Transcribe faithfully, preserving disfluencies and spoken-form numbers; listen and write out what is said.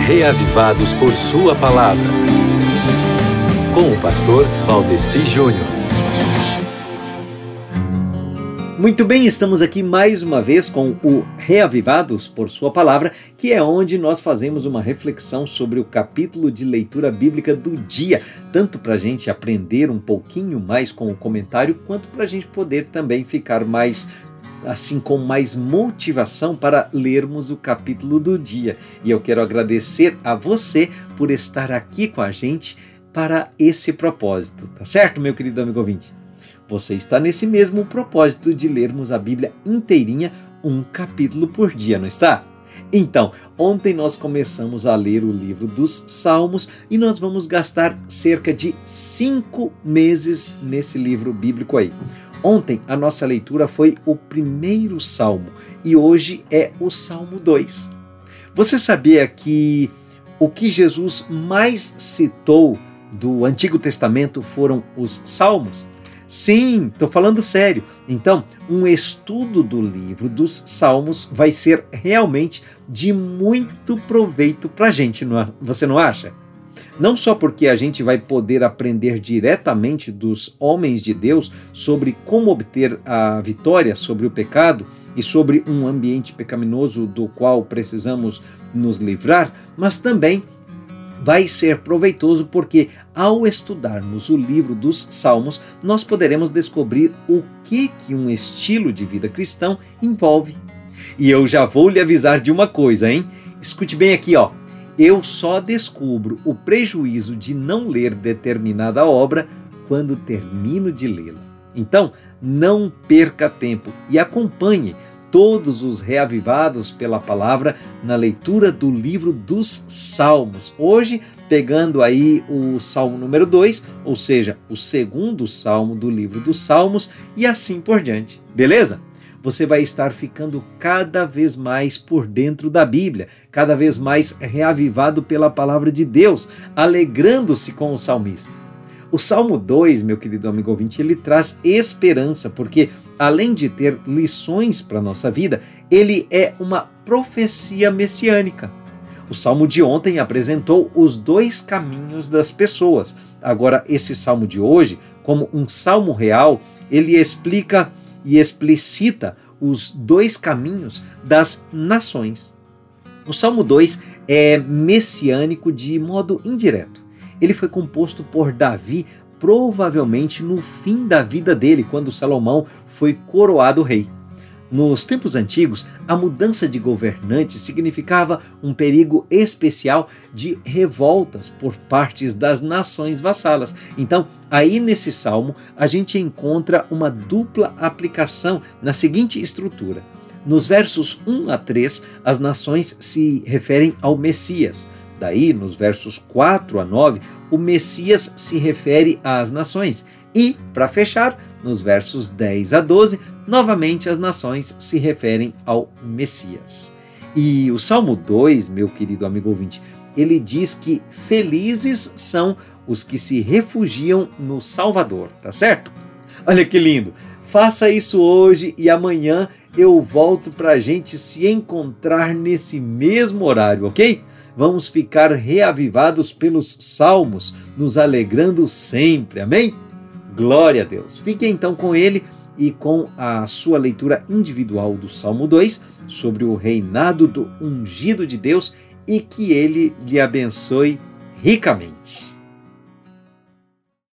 Reavivados por Sua Palavra, com o pastor Valdeci Júnior. Muito bem, estamos aqui mais uma vez com o Reavivados por Sua Palavra, que é onde nós fazemos uma reflexão sobre o capítulo de leitura bíblica do dia, tanto para a gente aprender um pouquinho mais com o comentário, quanto para a gente poder também ficar mais assim com mais motivação para lermos o capítulo do dia. E eu quero agradecer a você por estar aqui com a gente para esse propósito, tá certo, meu querido amigo ouvinte? Você está nesse mesmo propósito de lermos a Bíblia inteirinha, um capítulo por dia, não está? Então, ontem nós começamos a ler o livro dos Salmos e nós vamos gastar cerca de cinco meses nesse livro bíblico aí. Ontem a nossa leitura foi o primeiro Salmo e hoje é o Salmo dois. Você sabia que o que Jesus mais citou do Antigo Testamento foram os Salmos? Sim, estou falando sério. Então, um estudo do livro dos Salmos vai ser realmente de muito proveito para a gente, não é? Você não acha? Não só porque a gente vai poder aprender diretamente dos homens de Deus sobre como obter a vitória sobre o pecado e sobre um ambiente pecaminoso do qual precisamos nos livrar, mas também vai ser proveitoso porque, ao estudarmos o livro dos Salmos, nós poderemos descobrir o que, que um estilo de vida cristão envolve. E eu já vou lhe avisar de uma coisa, hein? Escute bem aqui, ó. Eu só descubro o prejuízo de não ler determinada obra quando termino de lê-la. Então, não perca tempo e acompanhe todos os reavivados pela palavra na leitura do livro dos Salmos. Hoje, pegando aí o Salmo número dois, ou seja, o segundo Salmo do livro dos Salmos e assim por diante. Beleza? Você vai estar ficando cada vez mais por dentro da Bíblia, cada vez mais reavivado pela palavra de Deus, alegrando-se com o salmista. O Salmo dois, meu querido amigo ouvinte, ele traz esperança, porque além de ter lições para a nossa vida, ele é uma profecia messiânica. O Salmo de ontem apresentou os dois caminhos das pessoas. Agora, esse Salmo de hoje, como um salmo real, ele explica e explicita os dois caminhos das nações. O Salmo dois é messiânico de modo indireto. Ele foi composto por Davi provavelmente no fim da vida dele, quando Salomão foi coroado rei. Nos tempos antigos, a mudança de governante significava um perigo especial de revoltas por partes das nações vassalas. Então, aí nesse salmo, a gente encontra uma dupla aplicação na seguinte estrutura. Nos versos um a três, as nações se referem ao Messias. Daí, nos versos quatro a nove, o Messias se refere às nações. E, para fechar, nos versos dez a doze, novamente as nações se referem ao Messias. E o Salmo dois, meu querido amigo ouvinte, ele diz que felizes são os que se refugiam no Salvador, tá certo? Olha que lindo! Faça isso hoje e amanhã eu volto para a gente se encontrar nesse mesmo horário, ok? Vamos ficar reavivados pelos salmos, nos alegrando sempre, amém? Glória a Deus! Fique então com ele e com a sua leitura individual do Salmo dois sobre o reinado do ungido de Deus e que ele lhe abençoe ricamente.